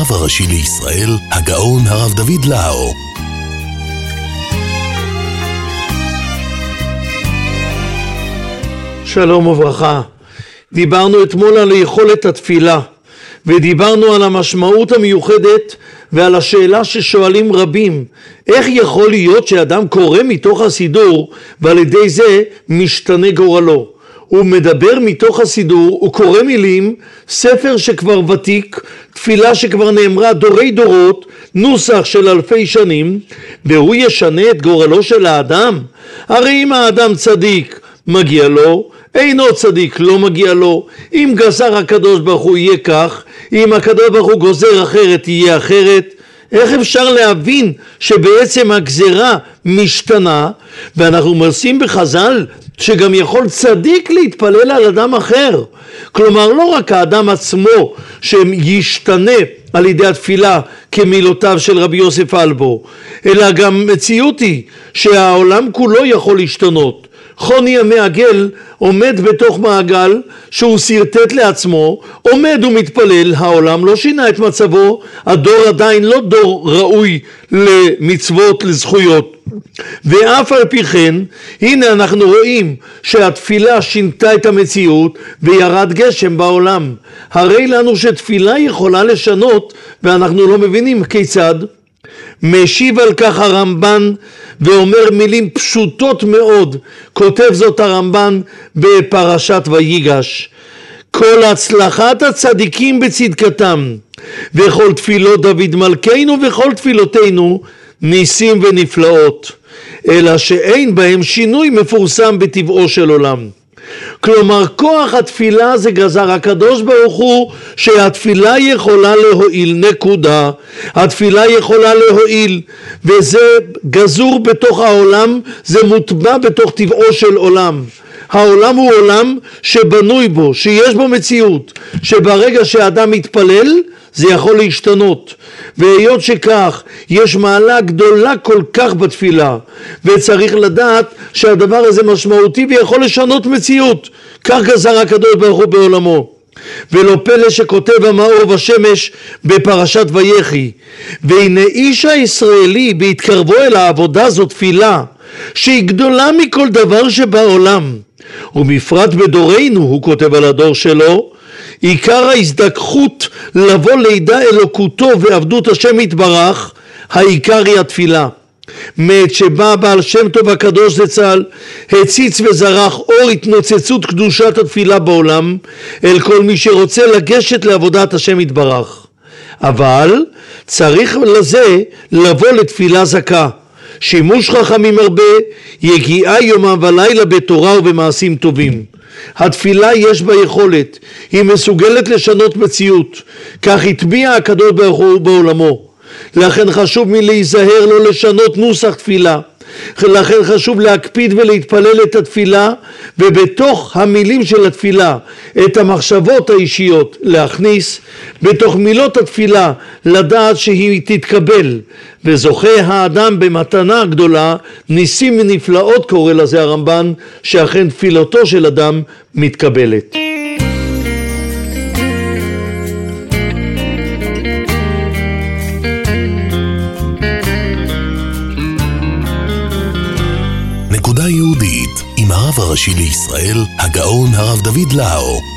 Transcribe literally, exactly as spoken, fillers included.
הרב הראשי לישראל, הגאון הרב דוד לאו. שלום וברכה. דיברנו אתמול על יכולת התפילה, ודיברנו על המשמעות המיוחדת ועל השאלה ששואלים רבים, איך יכול להיות שאדם קורא מתוך הסידור ועל ידי זה משתנה גורלו? הוא מדבר מתוך הסידור, הוא קורא מילים, ספר שכבר ותיק, תפילה שכבר נאמרה דורי דורות, נוסח של אלפי שנים, והוא ישנה את גורלו של האדם? הרי אם האדם צדיק מגיע לו, אינו צדיק לא מגיע לו. אם גזר הקדוש ברוך הוא יהיה כך, אם הקדוש ברוך הוא גוזר אחרת יהיה אחרת. איך אפשר להבין שבעצם הגזרה משתנה? ואנחנו מרשים בחז"ל שגם יכול צדיק להתפלל על אדם אחר. כלומר לא רק האדם עצמו שישתנה על ידי התפילה כמילותיו של רבי יוסף אלבו, אלא גם מציאות היא שהעולם כולו יכול להשתנות. חוני המעגל עומד בתוך מעגל שהוא סרטט לעצמו, עומד ומתפלל, העולם לא שינה את מצבו, הדור עדיין לא דור ראוי למצוות, לזכויות. ואף על פי כן, הנה אנחנו רואים שהתפילה שינתה את המציאות וירד גשם בעולם. הרי לנו שתפילה יכולה לשנות ואנחנו לא מבינים כיצד. משיב על כך הרמב"ן ואומר מילים פשוטות מאוד. כותב זאת הרמב"ן בפרשת ויגש: כל הצלחת הצדיקים בצדקתם וכל תפילות דוד מלכנו וכל תפילותינו ניסים ונפלאות, אלא שאין בהם שינוי מפורסם בטבעו של עולם. כלומר כוח התפילה זה גזר הקדוש ברוך הוא שהתפילה יכולה להועיל, נקודה. התפילה יכולה להועיל וזה גזור בתוך העולם, זה מוטבע בתוך טבעו של עולם. העולם הוא עולם שבנוי בו, שיש בו מציאות, שברגע שאדם מתפלל זה יכול להשתנות. והיות שכך יש מעלה גדולה כל כך בתפילה, וצריך לדעת שהדבר הזה משמעותי ויכול לשנות מציאות. כך גזר הקדוש ברוך הוא בעולמו. ולא פלא שכותב המאור בשמש בפרשת ויחי: והנה איש הישראלי בהתקרבו אל העבודה זו תפילה שהיא גדולה מכל דבר שבעולם, ובפרט בדורנו, הוא כותב על הדור שלו, עיקר ההזדככות לבוא לידע אלוקותו ועבדות השם יתברך, העיקר היא התפילה. מעת שבא בעל שם טוב הקדוש זצ"ל הציץ וזרח אור התנוצצות קדושת התפילה בעולם אל כל מי שרוצה לגשת לעבודת השם יתברך. אבל צריך לזה לבוא לתפילה זכה, שימוש חכמים הרבה, יגיעה יומם ולילה בתורה ובמעשים טובים. התפילה יש בה יכולת, היא מסוגלת לשנות מציאות, כך הטביע הקדוש ברוך הוא בעולמו. לכן חשוב מלהיזהר לא לשנות נוסח תפילה, לכן חשוב להקפיד ולהתפלל את התפילה, ובתוך המילים של התפילה את המחשבות האישיות להכניס, בתוך מילות התפילה לדעת שהיא תתקבל, וזוכה האדם במתנה גדולה, ניסים ונפלאות קורא לזה הרמב"ן, שאכן תפילתו של אדם מתקבלת. נקודה יהודית עם הרב הראשי לישראל, הגאון הרב דוד לאו.